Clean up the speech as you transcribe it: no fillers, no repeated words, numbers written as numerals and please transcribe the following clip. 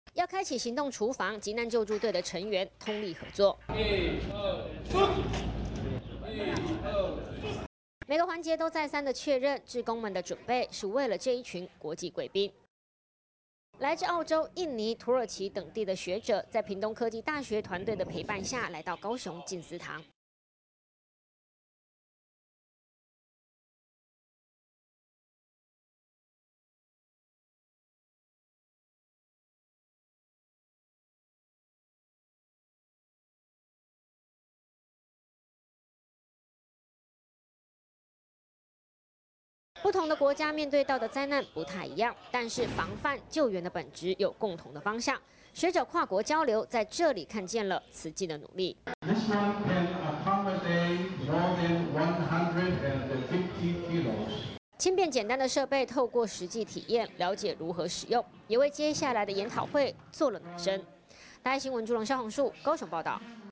要开启行动厨房，急难救助队的成员通力合作。每个环节都再三的确认，志工们的准备是为了这一群国际贵宾。来自澳洲、印尼、土耳其等地的学者，在屏东科技大学团队的陪伴下，来到高雄静思堂。不同的国家面对到的灾难不太一样，但是防范救援的本质有共同的方向。学者跨国交流在这里看见了慈济的努力。 This one can accommodate more than 150 kilos. 轻便简单的设备，透过实际体验了解如何使用，也为接下来的研讨会做了暖身。大爱新闻朱龙、肖宏树高雄报道。